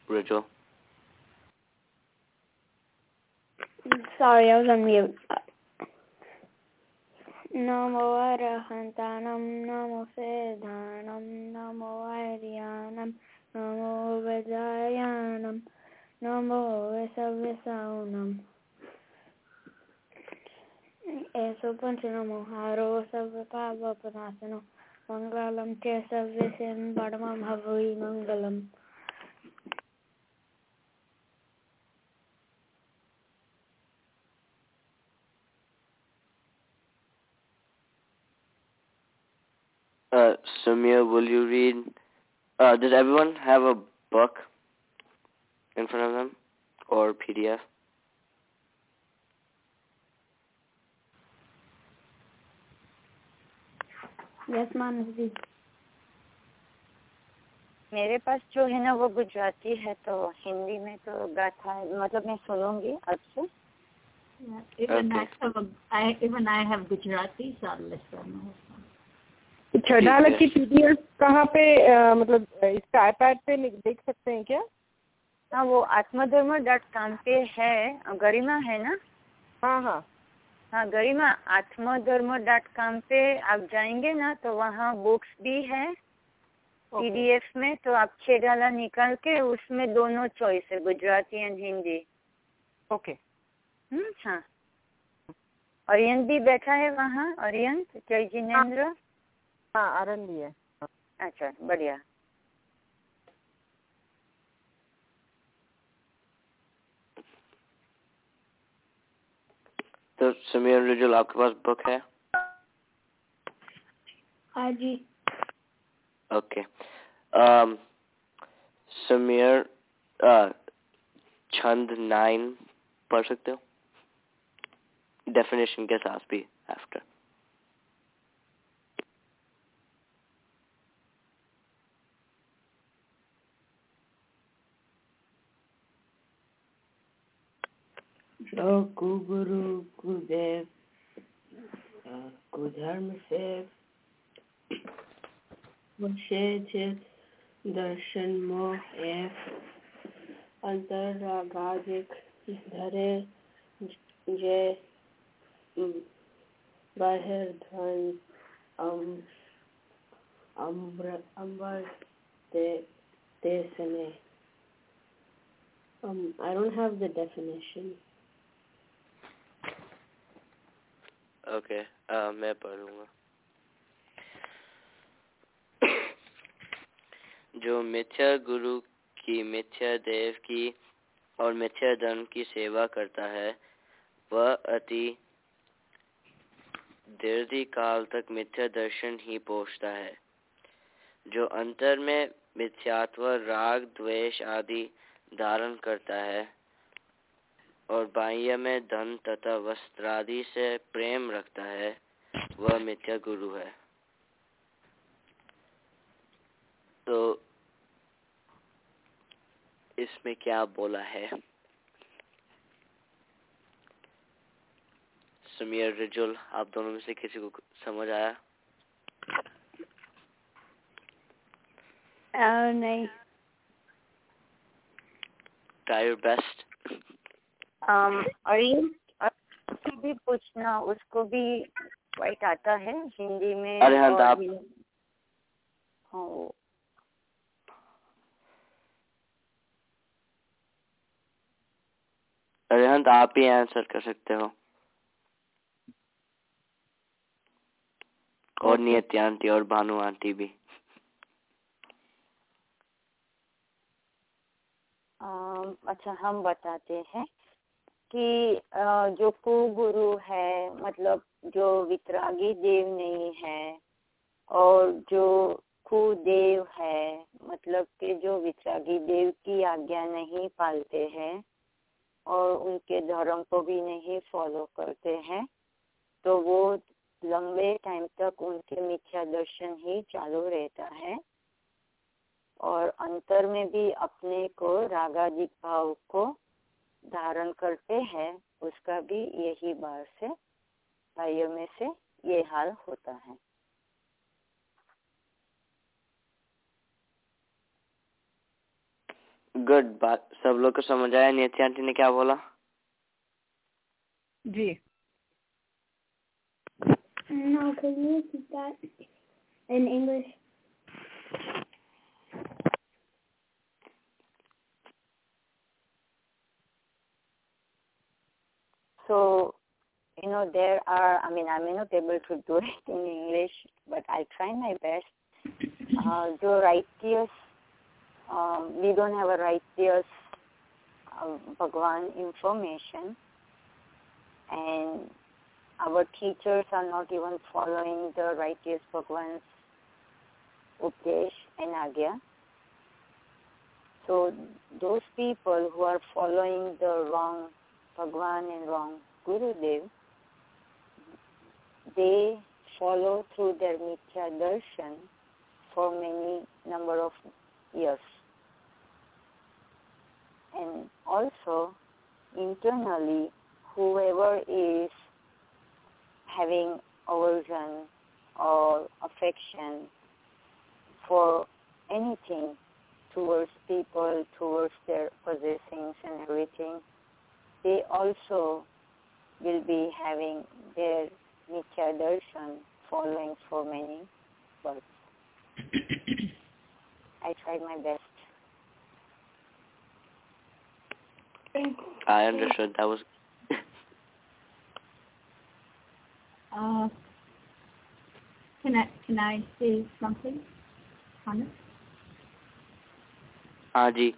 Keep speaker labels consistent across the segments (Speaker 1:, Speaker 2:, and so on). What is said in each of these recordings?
Speaker 1: Rachel.
Speaker 2: Sorry, I was on mute. Namo Arahantanam, Namo Siddhanam, Namo Aryanam, Namo Vajayanam, Namo Vesavisaunam. Eso Panchanamo Haro Savapavapanasano, Mangalam Kesavisim Vadamam Havui Mangalam.
Speaker 1: Samir, will you read? Does everyone have a book in front of them or PDF?
Speaker 2: Yes, Manas ji.
Speaker 3: मेरे पास जो है ना वो गुजराती है, तो हिंदी में तो गाथा मतलब मैं सुनूंगी आपसे.
Speaker 4: Even I have Gujarati, so I'll listen.
Speaker 5: छड़ाला की PDF कहाँ पे मतलब इसका iPad पे देख सकते हैं क्या?
Speaker 3: हाँ, वो आत्मधर्म.com पे है. गरिमा है ना?
Speaker 5: हाँ हाँ
Speaker 3: हाँ, गरिमा आत्मधर्म.com पे आप जाएंगे ना तो वहाँ बुक्स भी है PDF में. तो आप छेडाला निकाल के उसमें दोनों चॉइस है, गुजराती एंड हिंदी.
Speaker 5: ओके.
Speaker 3: हाँ, अरियंत भी बैठा है वहाँ. अरियंत जय जिनेन्द्र.
Speaker 5: हाँ, आरन भी है.
Speaker 3: अच्छा, बढ़िया.
Speaker 1: तो समीर रिजुल, आपके पास बुक है?
Speaker 2: हाँ जी.
Speaker 1: ओके. समीर, छंद 9 पढ़ सकते हो? डेफिनेशन के साथ भी आफ्टर.
Speaker 6: जो कुगुरु कुदेव कुधर्म से वशेचित दर्शन मोह अंतरागाधिक धरे जे बाहिर्धन अंबर ते सने. I don't have the definition.
Speaker 1: Okay, मैं पढ़ूंगा. जो मिथ्या गुरु की, मिथ्या देव की और मिथ्या धर्म की सेवा करता है, वह अति दीर्घ काल तक मिथ्या दर्शन ही पोषता है. जो अंतर में मिथ्यात्व, राग, द्वेष आदि धारण करता है और बाह्य में धन तथा वस्त्रादि से प्रेम रखता है, वह मिथ्या गुरु है. तो इसमें क्या बोला है? समीर, रिजुल, आप दोनों में से किसी को समझ आया?
Speaker 2: नहीं.
Speaker 1: Try your best.
Speaker 3: अरियंत भी पूछना, उसको भी वाइट आता है हिंदी में.
Speaker 1: अरिहंत, आप अरिहंत आप ही आंसर कर सकते हो. और नियति आंटी और भानु आंटी भी.
Speaker 3: अच्छा, हम बताते हैं कि जो कुगुरु है, मतलब जो वितरागी देव नहीं है, और जो कुदेव है, मतलब कि जो वितरागी देव की आज्ञा नहीं पालते हैं और उनके धर्म को भी नहीं फॉलो करते हैं, तो वो लंबे टाइम तक उनके मिथ्या दर्शन ही चालू रहता है. और अंतर में भी अपने को रागादिक भाव को धारण करते हैं, उसका भी यही बार से बाह्य में से ये हाल होता है.
Speaker 1: गुड बात, सब लोग को समझ आया नियति आंटी ने क्या बोला?
Speaker 5: जी
Speaker 2: No, can you repeat that in English?
Speaker 3: So, there are, I mean, I may not be able to do it in English, but I'll try my best. The righteous, we don't have a righteous Bhagwan information, and our teachers are not even following the righteous Bhagwan's Upadesh and Agya. So those people who are following the wrong Bhagwan and wrong Gurudev, they follow through their Mithya Darshan for many number of years. And also, internally, whoever is having aversion or affection for anything towards people, towards their possessions and everything, they also will be having their Mithya Darshan following for many births. I tried my best.
Speaker 1: I understood. That was
Speaker 4: Can I say something on it?
Speaker 1: हाँ जी.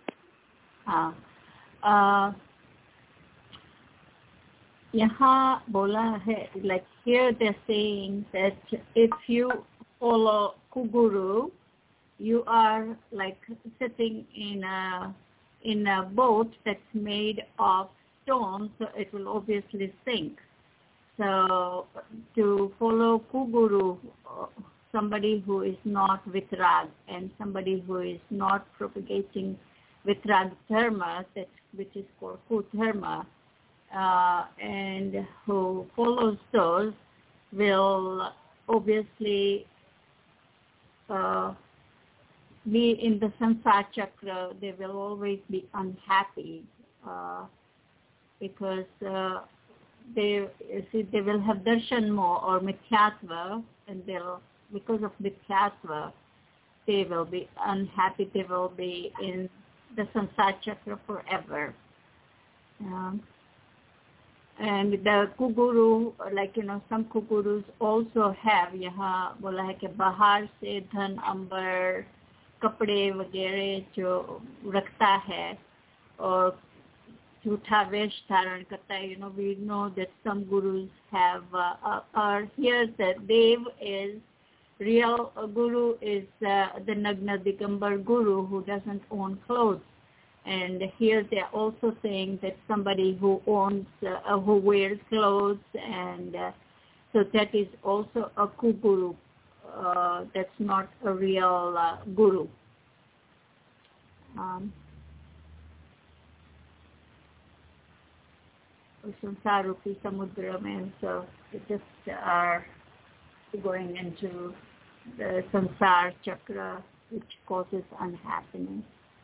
Speaker 4: यहाँ बोला है, like here they're saying that if you follow Kuguru, you are like sitting in a boat that's made of stone, so it will obviously sink. So to follow Kuguru, somebody who is not Vitrag and somebody who is not propagating Vitrag Dharma, which is called Kudharma, and who follows those will obviously be in the samsara chakra. They will always be unhappy because they will have darshan more or mithyatva, and because of mithyatva they will be unhappy. They will be in the samsara chakra forever. And the Kuguru, like some Kugurus also have यहाँ बोला है कि बाहर से धन अंबर कपड़े वगैरह जो रखता है और झूठा वेश धारण करता है. We know that some gurus have or here the Dev is real guru is the Nagna Digambar guru who doesn't own clothes. And here they are also saying that somebody who owns, who wears clothes, and so that is also a Kuguru. That's not a real guru. Samsara Rupi Samudra, and so they just are going into the Samsara chakra, which causes unhappiness.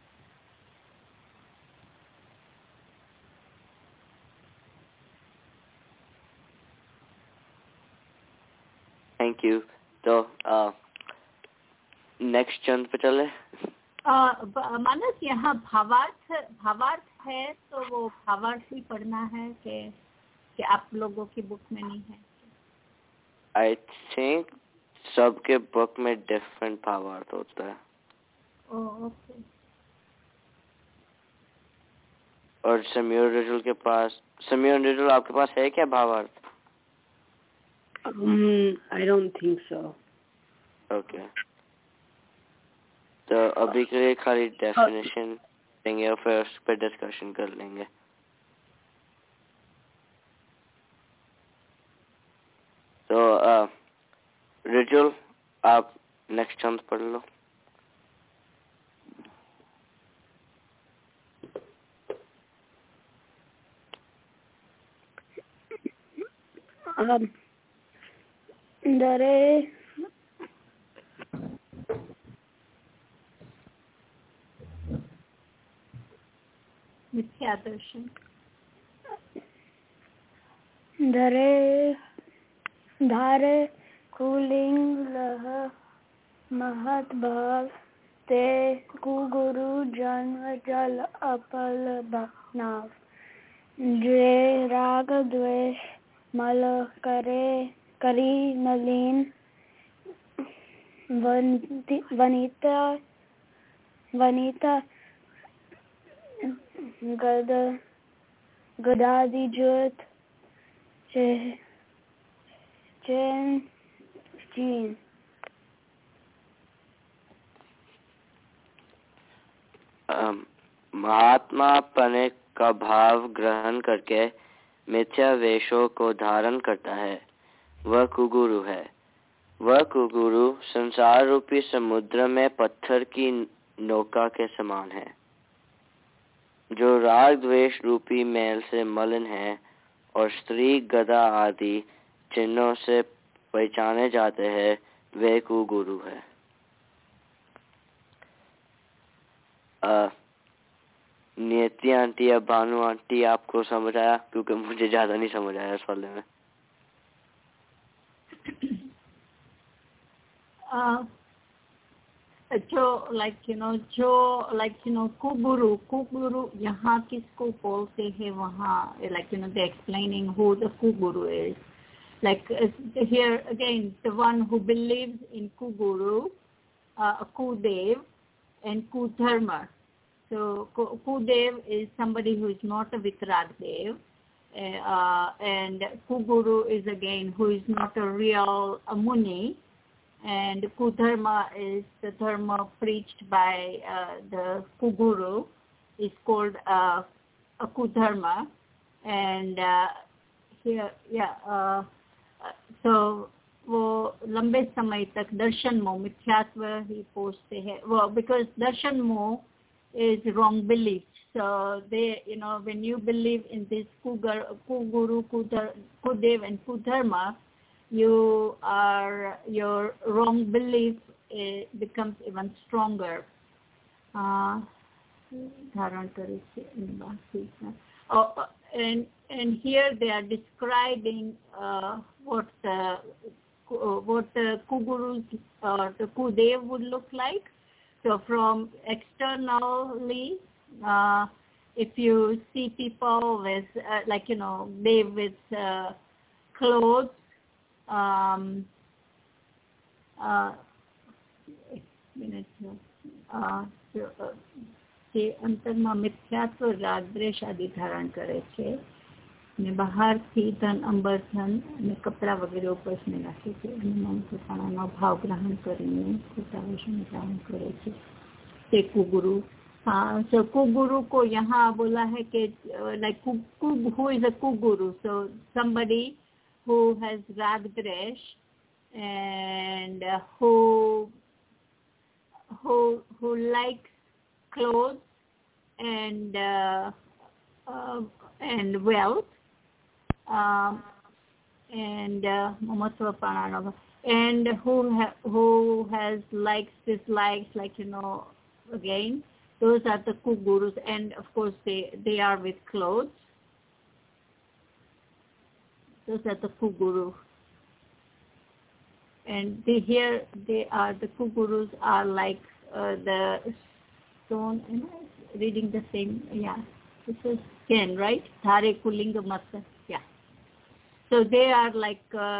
Speaker 1: Thank you. तो next चंद पे चले.
Speaker 4: मानस यहाँ भावार्थ है, तो वो भावार्थ ही पढ़ना है कि आप लोगों की बुक में नहीं है?
Speaker 1: I think सबके बुक में डिफरेंट भावार्थ होता है.
Speaker 4: ओके.
Speaker 1: और समीर रिजुल के पास, समीर रिजुल आपके पास है क्या भावार्थ?
Speaker 6: I don't think so.
Speaker 1: Okay. तो अभी के लिए खाली डेफिनेशन देंगे और फिर उस पर डिस्कशन कर लेंगे. तो रिजुल आप नेक्स्ट चंद पढ़ लो.
Speaker 2: Dare
Speaker 4: क्या दर्शन?
Speaker 2: धारे कुलिंग लह महत भाव ते कुगुरु जन्म जल अपल नाव जे राग द्वेष मल करे करी मलिन वनिता गदादि ज्योत चैन चीन।
Speaker 1: महात्मा अपने का भाव ग्रहण करके मिथ्या वेशों को धारण करता है, वह कुगुरु है। वह कुगुरु संसार रूपी समुद्र में पत्थर की नौका के समान है, जो राग द्वेष रूपी मैल से मलिन है और स्त्री गदा आदि चिन्हों से पहचाने जाते हैं, वे कुगुरु है। नियति आंटी या भानु आंटी आपको समझ आया? क्योंकि मुझे ज्यादा नहीं समझ आया इस वाले में।
Speaker 4: जो कुगुरु यहाँ किसको बोलते हैं? वहाँ they're explaining who the Kuguru is. Here again, the one who believes in Kuguru, Kudev and Kudharma. So Kudev is somebody who is not a Vitrag Dev, and Kuguru is again who is not a real Muni, and Kudharma is the dharma preached by the Kuguru, is called a Kudharma, and so वो लंबे समय तक दर्शन मोह मिथ्यात्व ही पोषते हैं, वो because darshan moh is wrong belief. So they, when you believe in this Kuguru, Kudev and Kudharma, your wrong belief becomes even stronger. And here they are describing what the Kugurus or the Kudev would look like. So from externally, if you see people with, they with clothes, તે અંતરમાં મિથ્યાત્વ રાગદ્વેષ આદિ ધારણ કરે છે અને બહારથી ધન અંબર ધન અને કપડા વગેરે ઉપસને રાખે છે અને મન પોતાનો ભાવ ગ્રહણ કરીને કૃતાવેશને ધારણ કરે છે તે કુગુરુ. So Kuguru ko यहाँ बोला है कि who is a Kuguru? So somebody who has ragdresh and who likes clothes and wealth and who has likes, dislikes, again. Those are the Kugurus, and of course they are with clothes. Those are the Kuguru. And here they are, the Kugurus are like the stone. Am I reading the same? Yeah. This is 10, right? Dhare Kulinga Masa. Yeah. So they are like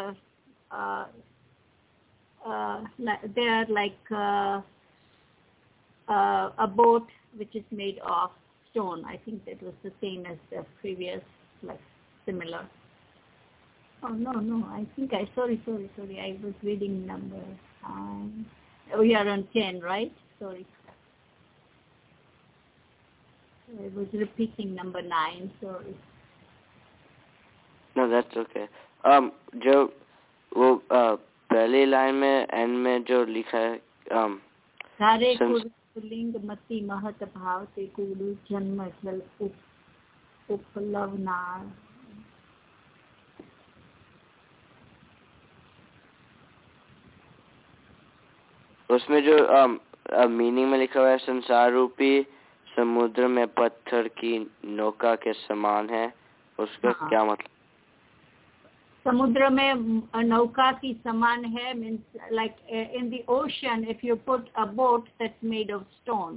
Speaker 4: they are like a boat which is made of stone. I think that was the same as the previous, similar. Oh, no, I think sorry. I was reading number. We are on 10, right? Sorry. I was repeating number 9, sorry.
Speaker 1: No, that's okay. जो वो पहली line में and में जो लिखा है
Speaker 4: सारे cooling मति महत भाव ते कुलु जन्म जल उपलवनार.
Speaker 1: उसमें जो मीनिंग में लिखा हुआ है संसार रूपी समुद्र में पत्थर की नौका के समान है, उसका क्या मतलब?
Speaker 4: समुद्र में नौका की समान है means like in the ocean if you put a boat that's made of stone,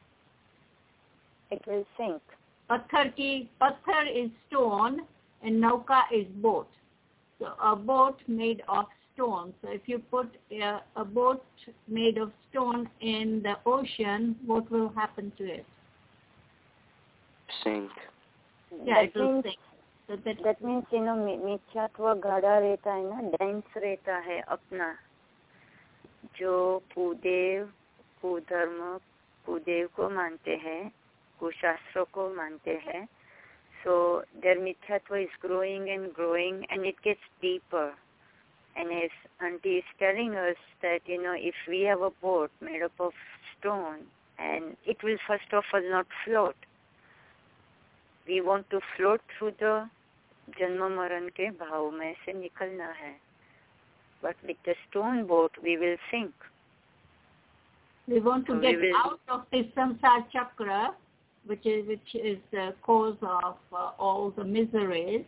Speaker 3: it will sink.
Speaker 4: पत्थर is stone and nauka is boat. So a boat made of stone. So if you put a boat made of stone in the ocean, what will happen to it?
Speaker 1: Sink.
Speaker 4: Yeah, it will sink. So
Speaker 3: that means मिथ्यात्व गाढ़ा रहता है ना, dense रहता है अपना, जो कुदेव कुधर्म कुदेव को मानते हैं, कुशास्त्रों को मानते हैं. So their mithyatva is growing and it gets deeper. And as Auntie is telling us that, if we have a boat made up of stone, and it will first of all not float. We want to float through the जन्म मरण के भाव में से निकलना है. But with the stone boat, we will sink.
Speaker 4: We want to get out of this samsara chakra, which is the cause of all the miseries.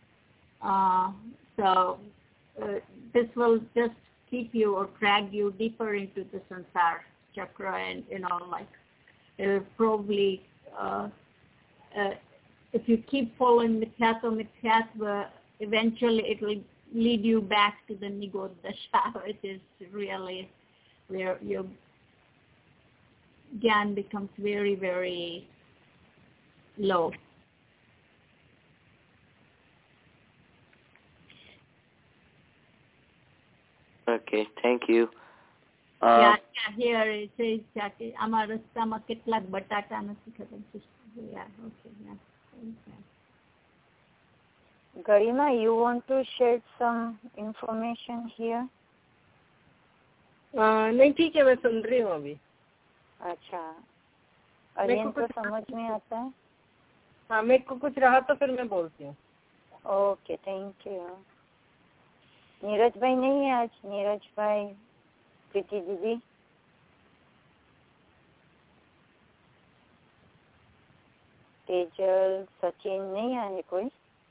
Speaker 4: So this will just keep you or drag you deeper into the samsara chakra, and it'll probably if you keep following mithyatva, eventually it will lead you back to the nigodha dasha, which is really where your gyan becomes very, very low.
Speaker 1: Okay, thank you.
Speaker 4: Here it says that amar rastama ketlak batata નથી ખબર. Yeah, okay, yeah.
Speaker 3: Garima, you want to share some information here?
Speaker 5: नहीं ठीक है, मैं सुन रही हूँ अभी.
Speaker 3: अच्छा, अरियन को समझ में आता है?
Speaker 5: हाँ, मेरे को कुछ रहा तो फिर मैं बोलती हूँ.
Speaker 3: Okay, thank you. नीरज भाई नहीं है आज? नीरज भाई, प्रीति दीदी, तेजल, सचिन नहीं आए कोई?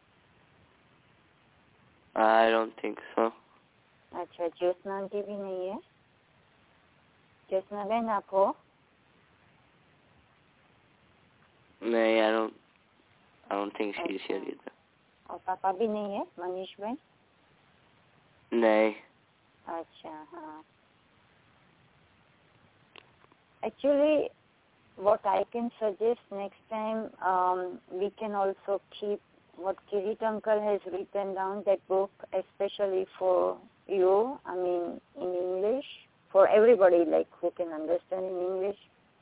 Speaker 1: I don't think so.
Speaker 3: अच्छा, ज्योत्ना आंटी भी नहीं है? ज्योत्ना बहन आप हो?
Speaker 1: नहीं, I don't think she's here either.
Speaker 3: और पापा भी नहीं है? मनीष भाई?
Speaker 1: नहीं.
Speaker 3: अच्छा, हाँ. Actually, what I can suggest next time, we can also keep what Kirit uncle has written down, that book especially for you, I mean in English, for everybody like who can understand in English.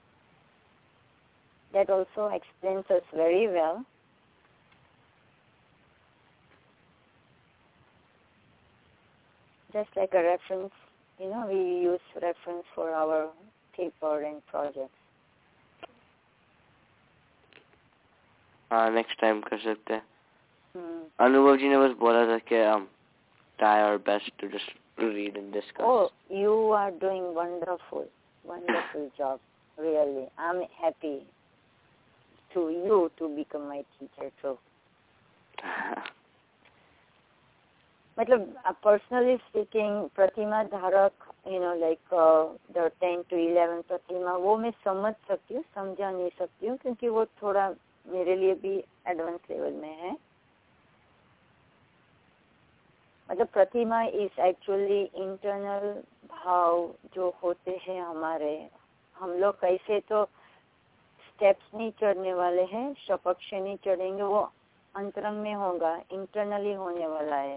Speaker 3: That also explains us very well. Just like a reference, we use reference for our paper and projects.
Speaker 1: हाँ, next time कर सकते हैं. अनुभव जी ने बस बोला था कि हम try our best to just read and discuss.
Speaker 3: Oh, you are doing wonderful job. Really, I'm happy to you to become my teacher too. मतलब personally speaking, प्रतिमा धारक, like the 10 to 11 प्रतिमा, वो मैं समझ सकती हूँ, समझा नहीं सकती हूँ, क्योंकि वो थोड़ा मेरे लिए भी एडवांस लेवल में है. मतलब प्रतिमा इज एक्चुअली इंटरनल भाव जो होते हैं हमारे. हम लोग कैसे तो स्टेप्स नहीं चढ़ने वाले हैं, शपक्ष नहीं चढ़ेंगे, वो अंतरंग में होगा, इंटरनली होने वाला है.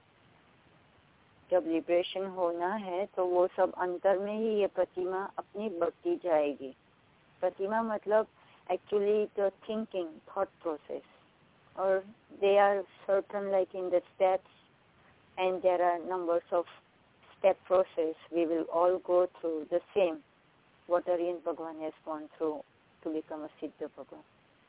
Speaker 3: जब लिबरेशन होना है तो वो सब अंतर में ही ये प्रतिमा अपनी बढ़ती जाएगी. प्रतिमा मतलब actually the thinking, thought process, or they are certain like in the steps, and there are numbers of step process. We will all go through the same what Aryan Bhagwan has gone through to become a Siddha Bhagwan.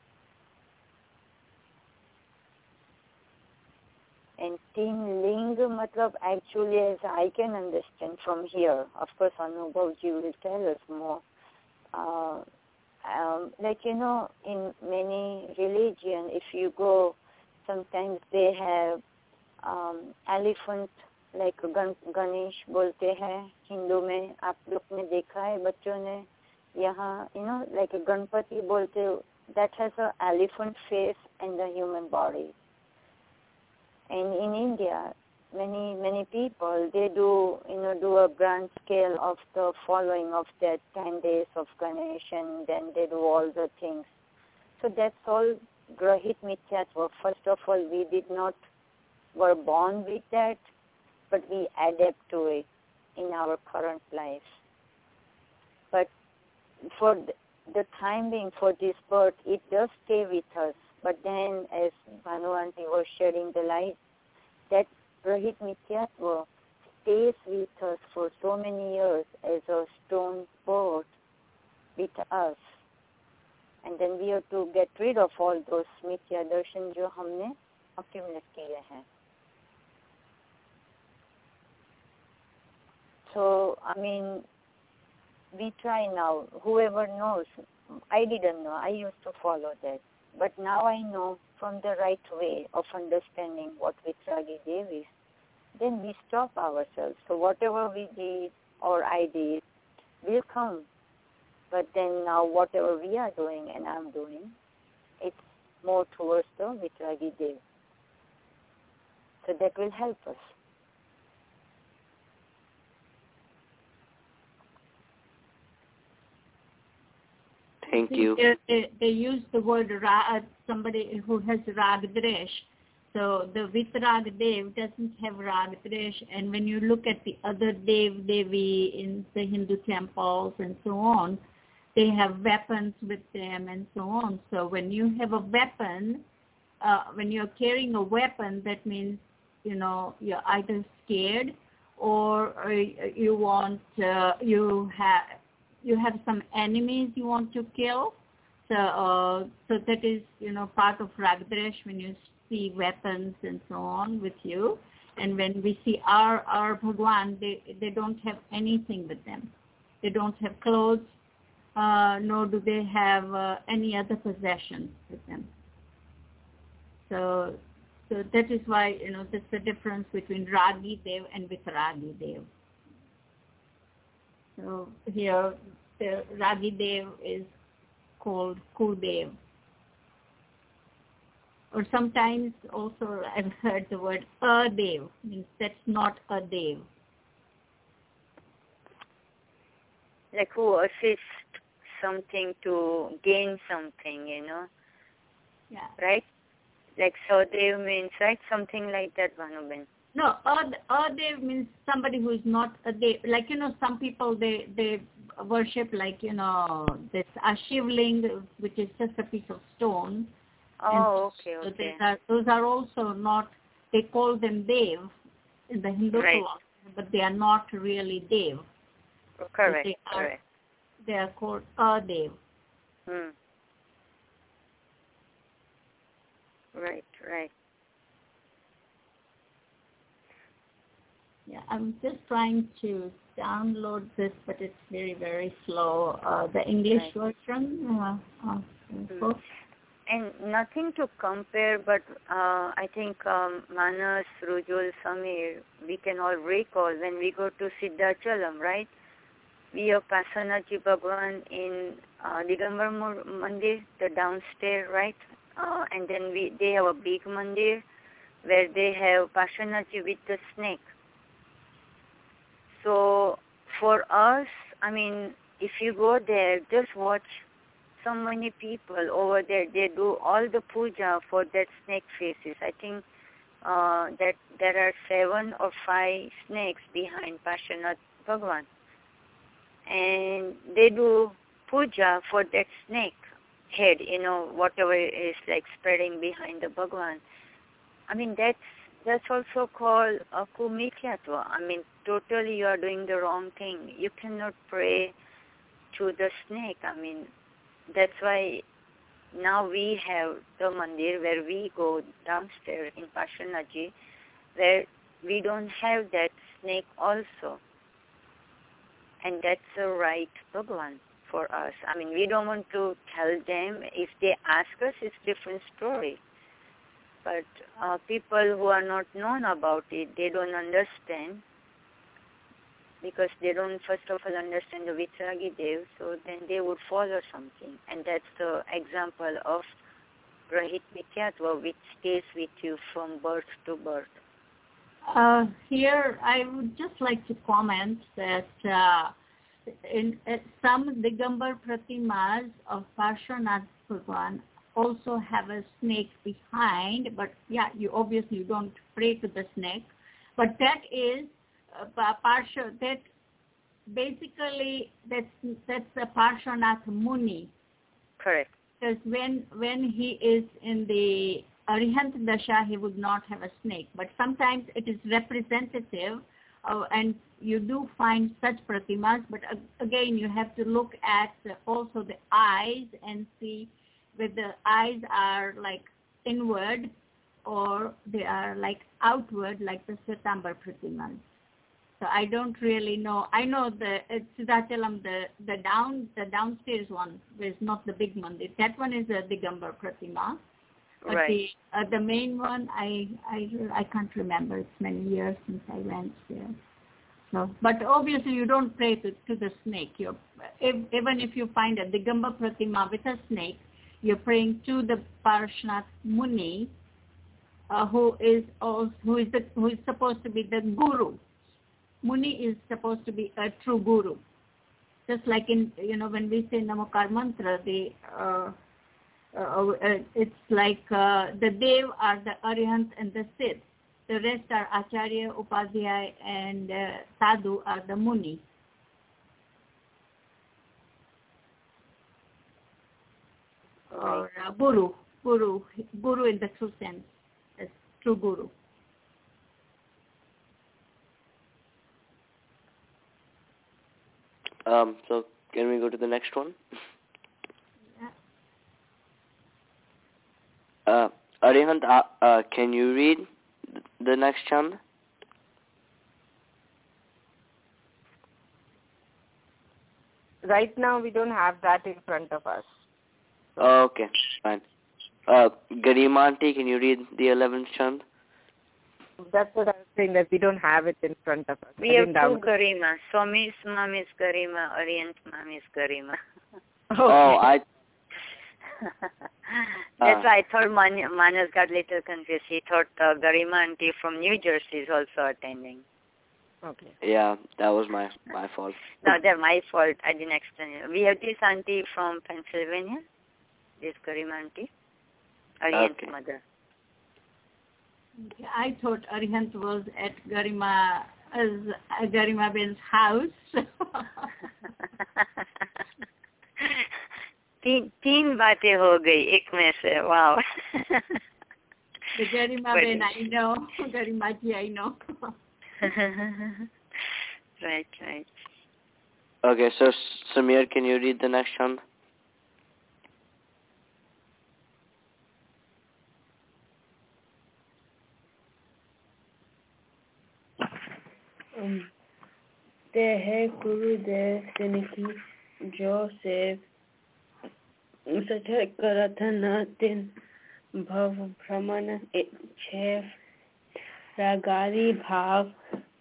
Speaker 3: And Teen Ling matlab actually, as I can understand from here, of course Anubhavji will tell us more, like, you know, in many religion, if you go, sometimes they have elephant, like Ganesh बोलते हैं हिंदू में. आप लोग ने देखा है बच्चों ने यहाँ, you know, like गणपति बोलते, that has a elephant face and the human body. And in India, many people, they do, you know, do a grand scale of the following of that 10 days of Ganesh, and then they do all the things. So that's all Grahit Mithyatva. First of all, we were born with that, but we adapt to it in our current life. But for the time being, for this birth, it does stay with us. But then, as Bhanu Aunty was shedding the light, that Grahit Mithyatva stays with us for so many years as a stone board with us. And then we have to get rid of all those Mithya Darshan जो हमने accumulate किए हैं. So, I mean, we try now. Whoever knows, I didn't know. I used to follow that. But now I know from the right way of understanding what Vitragi Dev is. Then we stop ourselves. So whatever we did or I did will come. But then now whatever we are doing and I'm doing, it's more towards the Vitragi Dev. So that will help us.
Speaker 1: Thank you.
Speaker 4: They use the word somebody who has Ragdresh. So the Vitrag Dev doesn't have Ragdresh. And when you look at the other Dev Devi in the Hindu temples and so on, they have weapons with them and so on. So when you have a weapon, when you're carrying a weapon, that means, you know, you're either scared or you want, you have some enemies you want to kill. So that is, you know, part of Ragdresh when you see weapons and so on with you. And when we see our Bhagwan, they don't have anything with them. They don't have clothes, nor do they have any other possessions with them. So that is why, you know, there's the difference between Ragi Dev and Vitragi Dev. So here, the Ragi Dev is called Kudev. Or sometimes also I've heard the word Dev, means that's not a Dev.
Speaker 3: Like who assists something to gain something, you know?
Speaker 4: Yeah.
Speaker 3: Right? Like Sadev means, right? Something like that, Bhanuben.
Speaker 4: No, Dev means somebody who is not a Dev. Like, you know, some people, they worship like, you know, this Shivling, which is just a piece of stone.
Speaker 3: Oh, okay.
Speaker 4: So those are also not, they call them Dev in the Hindu philosophy, but they are not really Dev.
Speaker 3: Correct,
Speaker 4: So
Speaker 3: correct.
Speaker 4: They are called Dev.
Speaker 3: Right.
Speaker 4: Yeah, I'm just trying to download this, but it's very, very slow. The English version.
Speaker 3: And nothing to compare, but I think Manas, Rujul, Samir, we can all recall when we go to Siddhachalam, right? We have Pasanaji Bhagwan in Digambar Mandir, the downstairs, right? And then they have a big mandir where they have Pasanaji with the snake. So for us, I mean, if you go there, just watch so many people over there. They do all the puja for that snake faces. I think that there are 7 or 5 snakes behind Pashanath Bhagwan. And they do puja for that snake head, you know, whatever is like spreading behind the Bhagwan. I mean, that's also called a kumithyatva. I mean, totally you are doing the wrong thing. You cannot pray to the snake. I mean, that's why now we have the mandir where we go downstairs in Pashanaji, where we don't have that snake also. And that's the right Bhagwan for us. I mean, we don't want to tell them. If they ask us, it's different story. But people who are not known about it, they don't understand, because they don't first of all understand the Vitragi Dev, so then they would follow something. And that's the example of Rahit Mithyatva, which stays with you from birth to birth.
Speaker 4: Here, I would just like to comment that in some Digambar Pratimas of Parshvanath Bhagwan also have a snake behind, but yeah, you obviously don't pray to the snake. But that is that basically that's a Parshvanath Muni.
Speaker 3: Correct.
Speaker 4: Because when he is in the Arihant Dasha, he would not have a snake. But sometimes it is representative, and you do find such pratimas. But again, you have to look at also the eyes and see whether the eyes are like inward or they are like outward, like the Svetambar pratimas. So I don't really know. I know the Siddhachalam, the downstairs one is not the big mandir. That one is a Digambar Pratima. But
Speaker 3: right.
Speaker 4: The main one, I can't remember. It's many years since I went there. So, but obviously you don't pray to the snake. Even if you find a Digambar Pratima with a snake, you're praying to the Parshvanath Muni, who is supposed to be the guru. Muni is supposed to be a true guru. Just like in, when we say Namakar Mantra, it's like the Dev are the Arihant and the Siddh. The rest are Acharya, Upadhyay, and Sadhu are the Muni. Or Guru in the true sense, as true Guru.
Speaker 1: So can we go to the next one?
Speaker 4: Yeah.
Speaker 1: Arihant, can you read the next chant?
Speaker 5: Right now, we don't have that in front of us.
Speaker 1: Okay, fine. Garima Aunty, can you read the 11th chant?
Speaker 5: That's what I was saying, that we don't have it in front of us.
Speaker 3: We have two Garima. Swami's mom is Garima, Arihant mom is Garima.
Speaker 5: Okay.
Speaker 1: Oh,
Speaker 3: That's why I thought Manas got a little confused. He thought Garima Aunty from New Jersey is also attending.
Speaker 5: Okay.
Speaker 1: Yeah, that was my fault.
Speaker 3: No, that's my fault. I didn't explain it. We have this auntie from Pennsylvania, this Garima Aunty, Arihant's mother.
Speaker 4: I thought Arihant was at Garima Ben's house.
Speaker 3: तीन बातें हो गई एक में से. Wow.
Speaker 4: The Garima Ben I know, Garima ji I know.
Speaker 3: Right.
Speaker 1: Okay, so Samir, can you read the next chant?
Speaker 6: ते है गुरुदेव सिनकी जो सेव सचर करत न तिन भव भ्रमण छे रागारी भाव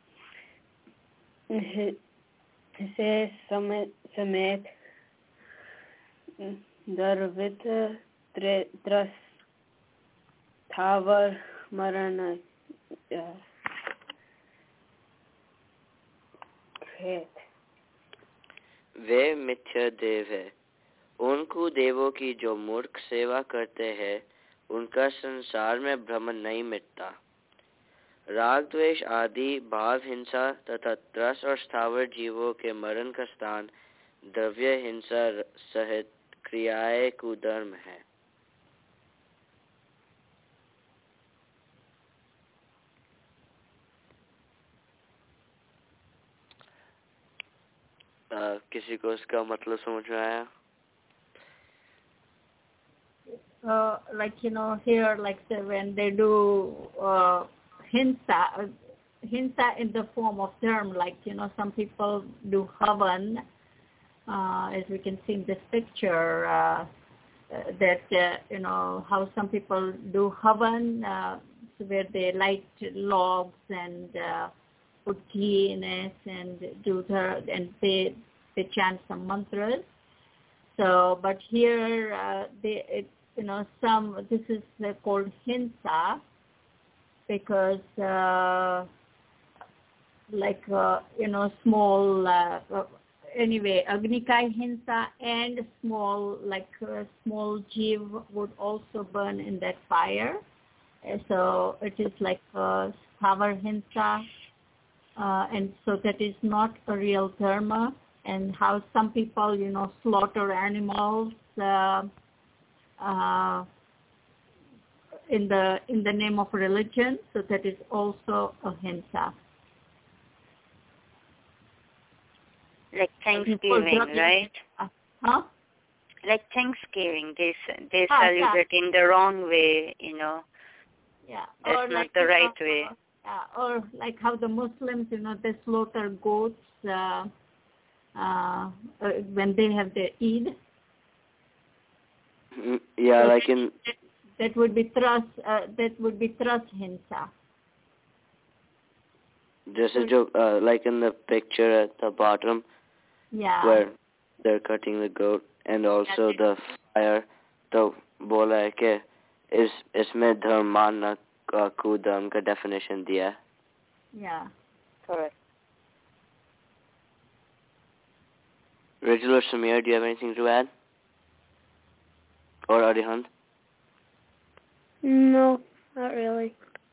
Speaker 6: से समेत दर्वित त्रस थावर मरण
Speaker 1: वे मिथ्या देव है. उनको देवों की जो मूर्ख सेवा करते हैं, उनका संसार में भ्रमण नहीं मिटता. राग द्वेष आदि भाव हिंसा तथा त्रस और स्थावर जीवों के मरण का स्थान द्रव्य हिंसा सहित क्रियाएं कुधर्म है. किसी को इसका मतलब समझ में आया?
Speaker 4: Like here, like when they do hinsa in the form of term, like some people do havan, as we can see in this picture, that how some people do havan, where they light logs and put ghee in it and and they chant some mantras. So, but here this is called hinsa because small. Anyway, Agnikai Hinsa and small jiv would also burn in that fire. So it is like power Hinsa, and so that is not a real dharma. And how some people, slaughter animals in the name of religion. So that is also a Hinsa.
Speaker 3: Like Thanksgiving, right?
Speaker 4: Huh?
Speaker 3: Like Thanksgiving, they celebrate in the wrong way,
Speaker 4: Yeah.
Speaker 3: That's
Speaker 4: or
Speaker 3: not the right way.
Speaker 4: Or like how the Muslims, they slaughter goats when they have their Eid.
Speaker 1: Yeah,
Speaker 4: so
Speaker 1: like in
Speaker 4: that would be Tras Hinsa.
Speaker 1: Just a joke, like in the picture at the bottom, where they're cutting the goat, and also the fire, तो बोला है कि इसमें धर्म मानना का कुधर्म का definition दिया.
Speaker 3: Yeah, correct.
Speaker 1: Rachel or Samir, do you have anything to add? Or Arihant?
Speaker 2: No, not really.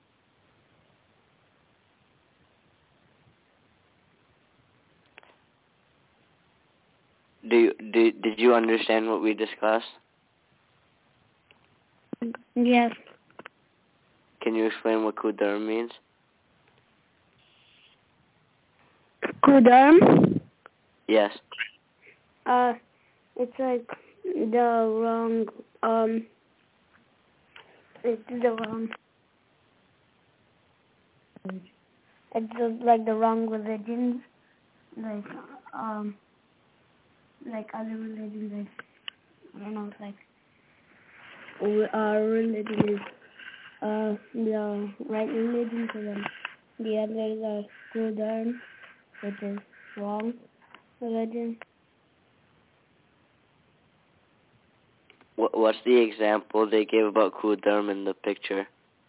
Speaker 1: Did you understand what we discussed?
Speaker 2: Yes.
Speaker 1: Can you explain what Kudharm means?
Speaker 2: Kudharm?
Speaker 1: Yes.
Speaker 2: It's like the wrong, like the wrong religions, like other religions, like our religion is the right religion for them. The others are Kudharm, which is wrong religion.
Speaker 1: What's the example they gave about Kudharm in the picture?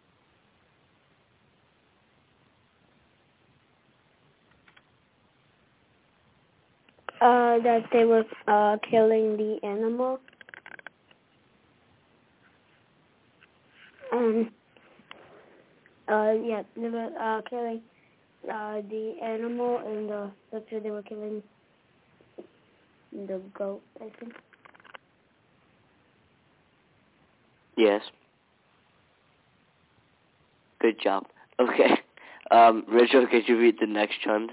Speaker 2: That they were killing the animal. Yeah, they were killing the animal, and the picture they were killing the goat, I think.
Speaker 1: Yes. Good job. Okay. Rachel, could you read the next chant?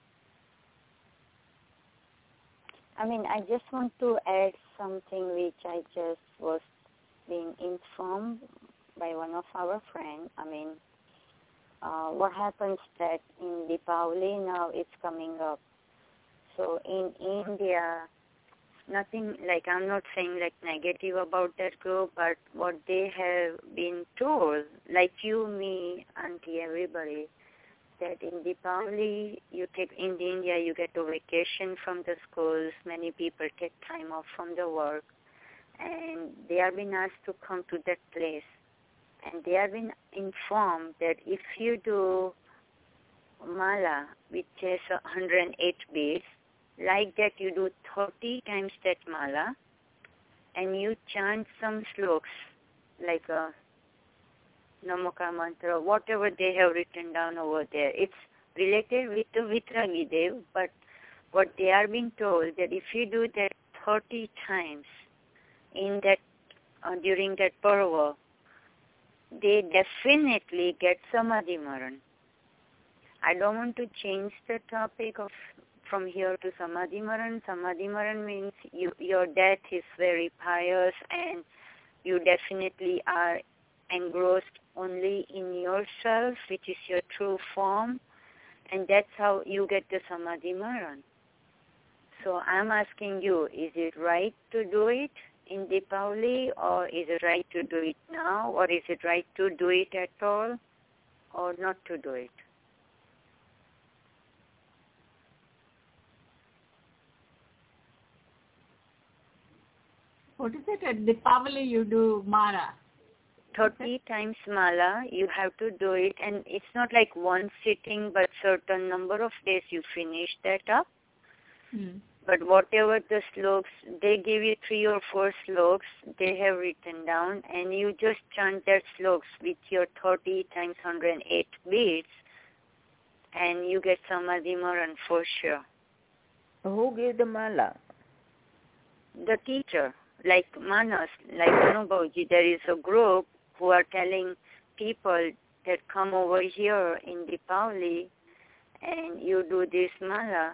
Speaker 3: I just want to add something which I just was being informed by one of our friends. What happens that in Deepavali now it's coming up. So in India, nothing, like I'm not saying like negative about that group, but what they have been told, like you, me, auntie, everybody, that in Deepavali, in India, you get a vacation from the schools. Many people take time off from the work, and they are being asked to come to that place. And they have been informed that if you do mala, which is 108 beads, like that you do 30 times that mala, and you chant some sloks, like a Namaka mantra, whatever they have written down over there. It's related with the Vitragi Dev, but what they are being told that if you do that 30 times in that during that parva, they definitely get Samadhi Maran. I don't want to change the topic from here to Samadhi Maran. Samadhi Maran means your death is very pious and you definitely are engrossed only in yourself, which is your true form, and that's how you get the Samadhi Maran. So I'm asking you, is it right to do it in Deepavali, or is it right to do it now, or is it right to do it at all, or not to do it?
Speaker 4: What is it? At Deepavali you do Mara.
Speaker 3: 30 times mala, you have to do it, and it's not like one sitting, but certain number of days you finish that up. But whatever the sloks, they give you 3 or 4 sloks, they have written down, and you just chant that sloks with your 30 times 108 beats, and you get Samadhi Maran for sure.
Speaker 7: Who gave the mala?
Speaker 3: The teacher, like Manas, like Anubhavji, there is a group who are telling people that come over here in Deepavali and you do this mala.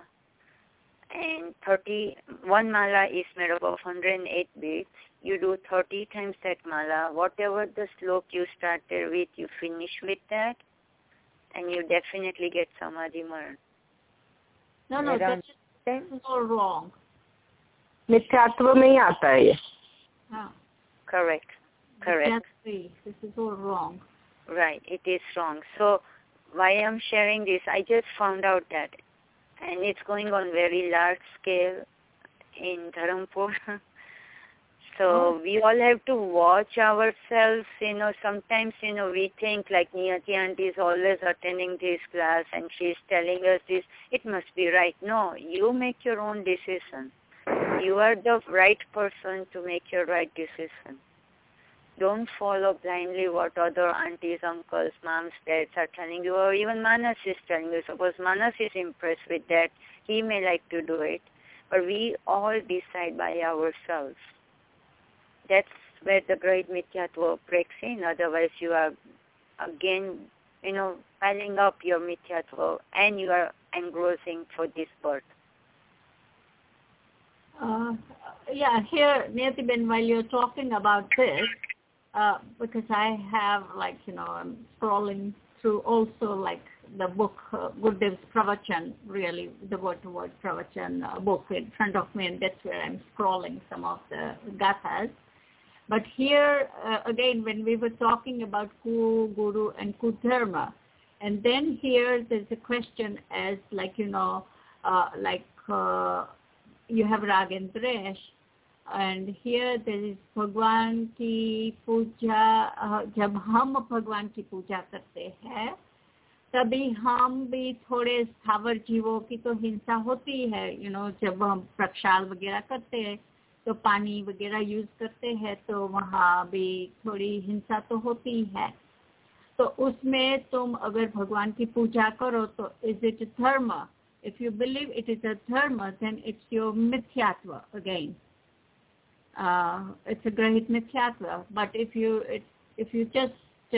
Speaker 3: And one mala is made up of 108 beats. You do 30 times that mala. Whatever the slok you started with, you finish with that, and you definitely get Samadhi Maran.
Speaker 4: No, that's all wrong.
Speaker 5: मिथ्यात्व में ही आता है ये.
Speaker 3: Correct.
Speaker 4: This is all wrong.
Speaker 3: Right, it is wrong. So why I'm sharing this, I just found out that, and it's going on very large scale in Dharampur. So we all have to watch ourselves. Sometimes, we think like Niyati auntie is always attending this class and she's telling us this. It must be right. No, you make your own decision. You are the right person to make your right decision. Don't follow blindly what other aunties, uncles, moms, dads are telling you, or even Manas is telling you. Suppose Manas is impressed with that, he may like to do it. But we all decide by ourselves. That's where the great Mithyatva breaks in. Otherwise, you are, again, piling up your Mithyatva and you are engrossing for this birth.
Speaker 4: Here, Niyati-ben, while you're talking about this, because I have, I'm scrolling through also, the book, Gurudev's Pravachan, really, the word-to-word Pravachan book in front of me, and that's where I'm scrolling some of the gathas. But here, again, when we were talking about Ku-Guru and Ku-Dharma, and then here there's a question as, you have Rag and Dresh, and here there is Bhagwan ki puja, जब हम भगवान की पूजा करते हैं तभी हम भी थोड़े स्थावर जीवों की तो हिंसा होती है, जब हम प्रक्षाल वगैरह करते हैं तो पानी वगैरह यूज करते हैं तो वहाँ भी थोड़ी हिंसा तो होती है. तो उसमें तुम अगर भगवान की पूजा करो तो इज इट धर्म? If you believe it is a dharma, then it's your mithyatva again. It's a great mithyatva. But if you just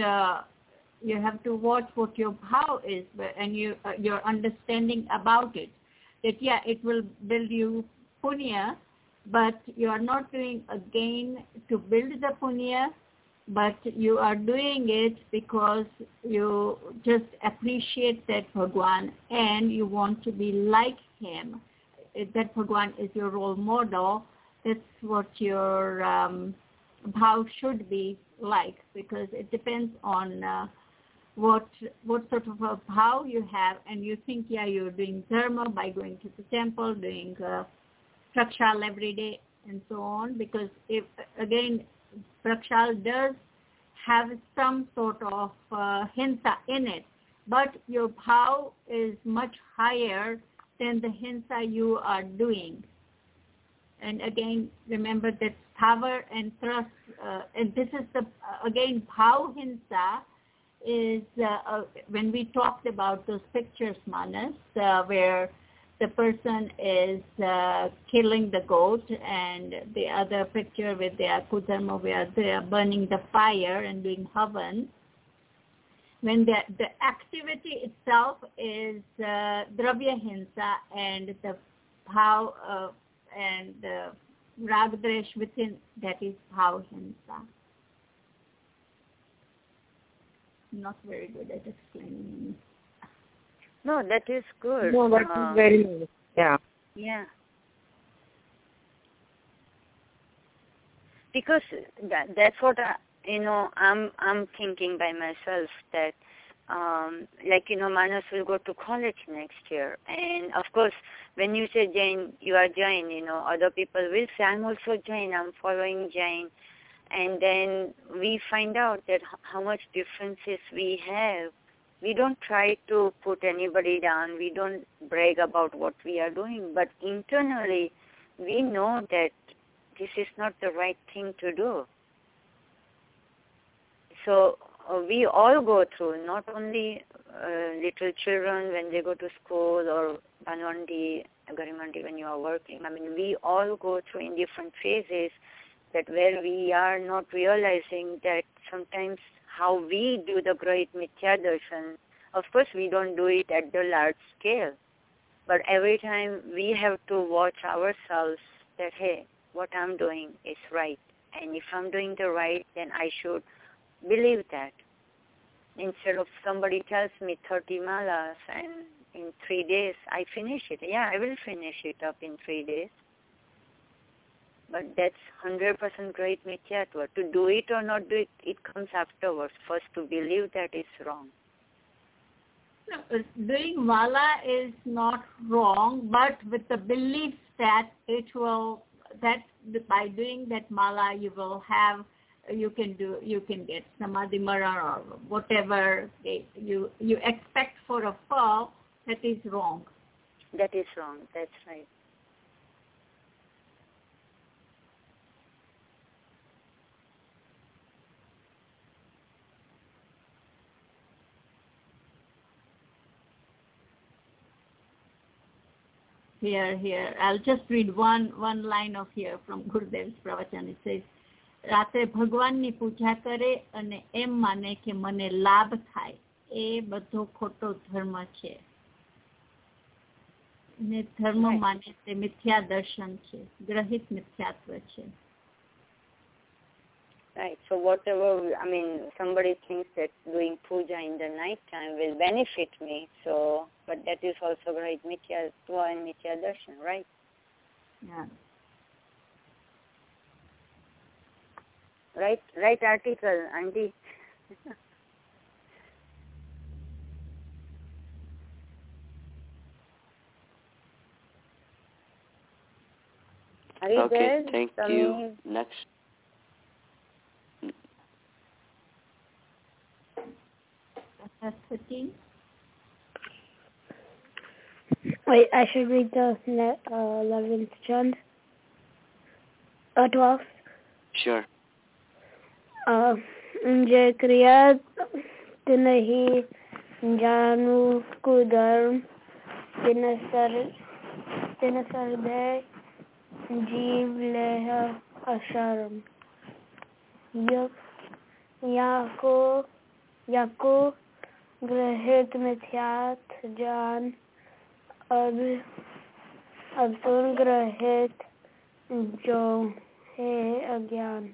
Speaker 4: you have to watch what your bhav is and your understanding about it. That it will build you punya, but you are not doing again to build the punya, but you are doing it because you just appreciate that Bhagwan and you want to be like him. That Bhagwan is your role model. That's what your bhav should be like, because it depends on what sort of a bhav you have, and you think you're doing dharma by going to the temple, doing prakshal every day and so on, because if again prakshal does have some sort of hinsa in it, but your bhav is much higher than the hinsa you are doing. And again, remember that power and trust, and this is the, again, bhav hinsa is, when we talked about those pictures, Manas, where the person is killing the goat, and the other picture with the Ku-Dharma where they are burning the fire and doing havan. When the activity itself is dravya hinsa, and the bhav and the rag-dresh within, that is bhav hinsa. Not very good at explaining.
Speaker 3: No, that is good.
Speaker 5: No, that is very nice. Yeah.
Speaker 3: Yeah. because that's what I'm thinking by myself, that Manas will go to college next year, and of course when you say Jain, you are Jain, other people will say I'm also Jain, I'm following Jain, and then we find out that how much differences we have. We don't try to put anybody down, we don't brag about what we are doing, but internally we know that this is not the right thing to do. So we all go through, not only little children when they go to school, or Banwandi, Garimandi when you are working. I mean, we all go through in different phases, that where we are not realizing that sometimes how we do the great Mithya Darshan, of course we don't do it at the large scale, but every time we have to watch ourselves that, hey, what I'm doing is right, and if I'm doing the right, then I should believe that. Instead of somebody tells me 30 malas and in 3 days I finish it. Yeah, I will finish it up in 3 days. But that's 100% great Mithyatva. To do it or not do it, it comes afterwards. First to believe that it's wrong.
Speaker 4: No, doing mala is not wrong, but with the belief that by doing that mala you can get samadhi mara or whatever you expect for a fall. That is wrong.
Speaker 3: That is wrong. That's right.
Speaker 4: Here. I'll just read one line of here from Gurudev's pravachan. It says, રાત્રે ભગવાનની પૂજા કરે અને એમ માને કે મને લાભ થાય, એ બધો ખોટો ધર્મ છે. ને ધર્મ માને તે મિથ્યા દર્શન છે, ગ્રહિત મિથ્યાત્વ છે.
Speaker 3: Right. So whatever, somebody thinks that doing puja in the night time will benefit me. So, but that is also great Mithyatva and Mithya Darshan, right?
Speaker 4: Yeah.
Speaker 3: Right article, Auntie. Are you
Speaker 1: okay,
Speaker 3: there?
Speaker 1: Thank you. Next.
Speaker 4: That's 15.
Speaker 2: Wait, I should read the 11th chant. 12th.
Speaker 1: Sure.
Speaker 2: જે ક્રિયા નહીં જાણુ કુધર્મ તેને સરદે જીવ લેહ અશરમ याको ग्रहित मिथ्यात जान अब सुन ग्रहित जो है अज्ञान.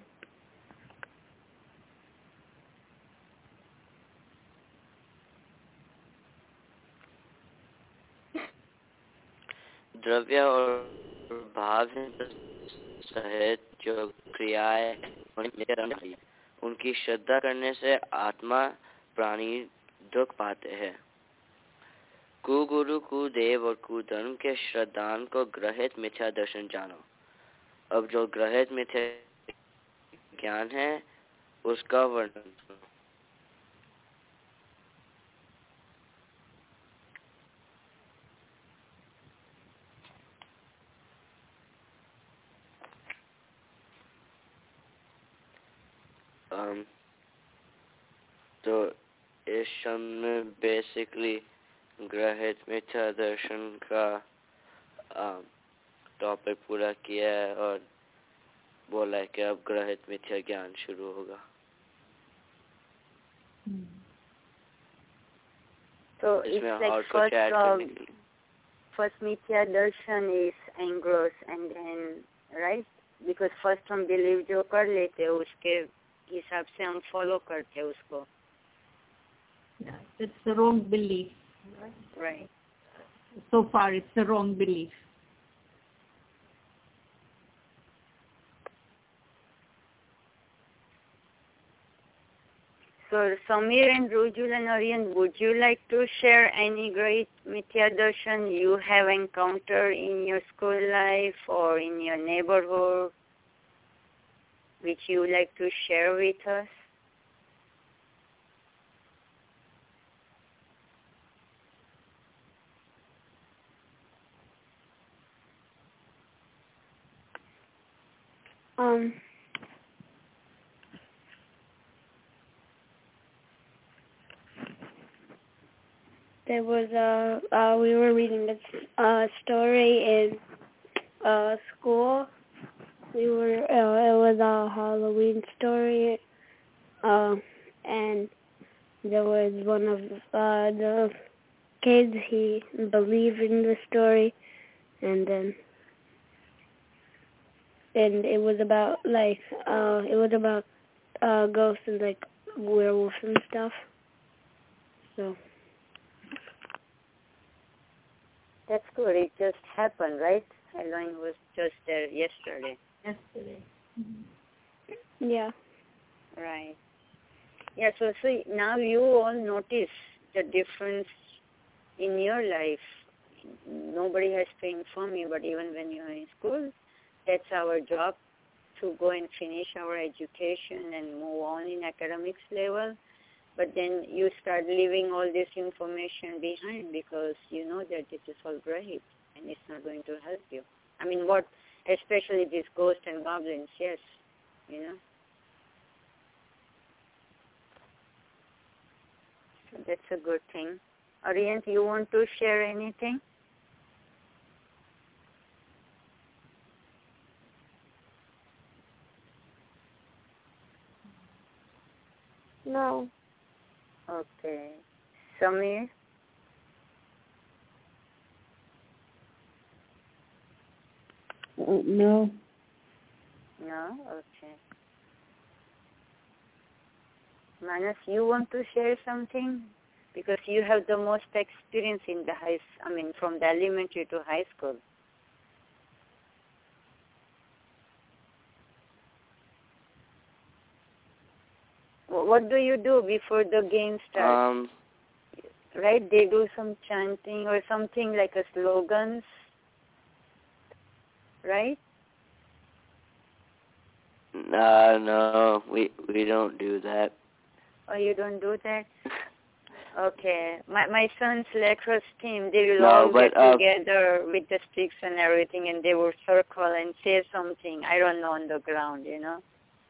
Speaker 1: द्रव्य और भाव सहित जो क्रियाएं उनकी श्रद्धा करने से आत्मा प्राणी दुख पाते हैं. कुगुरु कुदेव और कुधर्म के श्रद्धान को ग्रहित मिथ्या दर्शन जानो. अब जो ग्रहित मिथ्या ज्ञान है उसका वर्णन. तो इस शब्द में बेसिकली ग्रहित मिथ्या दर्शन का टॉपिक पूरा किया है और बोला है कि अब ग्रहित मिथ्या ज्ञान शुरू होगा.
Speaker 3: So it's like first mithya darshan is engross, and then right, because first हम believe जो कर लेते हैं उसके हिसाब से हम follow करते हैं उसको.
Speaker 4: Yeah, it's the wrong belief.
Speaker 3: Right.
Speaker 4: So far, it's the wrong belief.
Speaker 3: So Samir and Rujul and Aryan, would you like to share any great Mithya Darshan you have encountered in your school life or in your neighborhood, which you like to share with us?
Speaker 2: There was we were reading a story in school. It was a Halloween story, and there was one of the kids. He believed in the story, and it was about ghosts and like werewolves and stuff. So.
Speaker 3: That's good. It just happened, right? Halloween was just there yesterday.
Speaker 2: Yeah.
Speaker 3: Right. Yeah, so now you all notice the difference in your life. Nobody has to inform you, but even when you're in school, that's our job to go and finish our education and move on in academics level. But then you start leaving all this information behind because you know that this is all great and it's not going to help you. I mean, especially these ghosts and goblins, yes, you know. So that's a good thing. Aryan, you want to share anything?
Speaker 2: No.
Speaker 3: Okay. Samir?
Speaker 6: No.
Speaker 3: No? Okay. Manas, you want to share something? Because you have the most experience in from the elementary to high school. What do you do before the game starts? Right, they do some chanting or something like a slogans, right?
Speaker 1: No, we don't do that.
Speaker 3: Oh, you don't do that? Okay. My son's lacrosse team, they will all get together with the sticks and everything, and they will circle and say something, I don't know, on the ground, you know.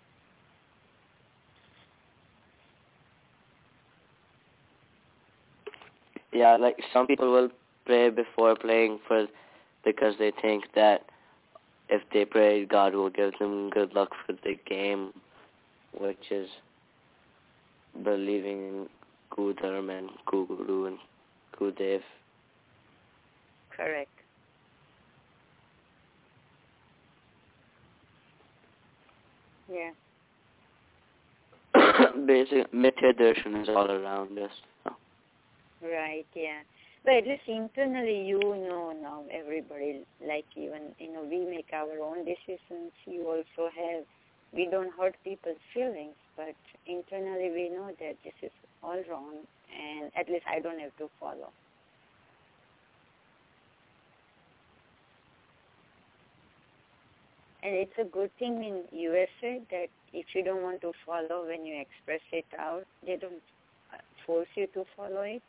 Speaker 1: Yeah, like some people will pray before playing because they think that if they pray, God will give them good luck for the game, which is believing in Kudharm and Kuguru and Kudev.
Speaker 3: Correct. Yeah.
Speaker 1: Basically, Mithya Darshan is all around us. So.
Speaker 3: Right, yeah. But at least internally you know now everybody, like even, we make our own decisions. You also have, we don't hurt people's feelings, but internally we know that this is all wrong and at least I don't have to follow. And it's a good thing in USA that if you don't want to follow, when you express it out, they don't force you to follow it.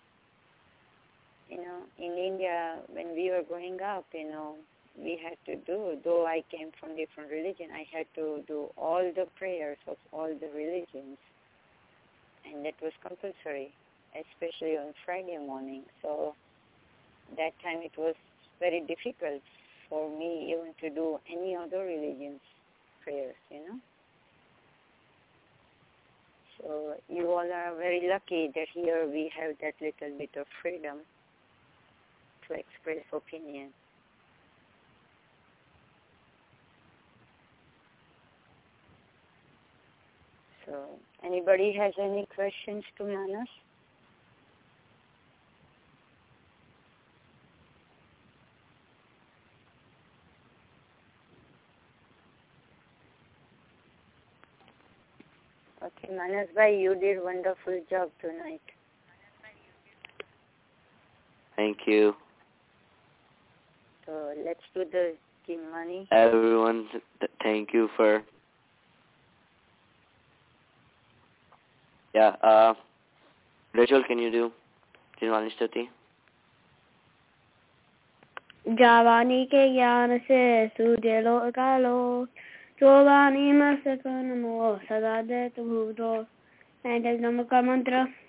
Speaker 3: In India, when we were growing up, we had to do, though I came from different religion, I had to do all the prayers of all the religions. And that was compulsory, especially on Friday morning. So that time it was very difficult for me even to do any other religion's prayers, So you all are very lucky that here we have that little bit of freedom to express opinion. So, anybody has any questions to Manas? Okay, Manas bhai, you did wonderful job tonight.
Speaker 1: Thank you.
Speaker 3: So let's do the Jinwani.
Speaker 1: Everyone, thank you for. Yeah. Rachel, can you do Jinwani Stuti?
Speaker 2: जावानी के ज्ञान से सुजेलो कालो चोवानी मस्तक नमो सदा दे भूतो। 9 number का मंत्र।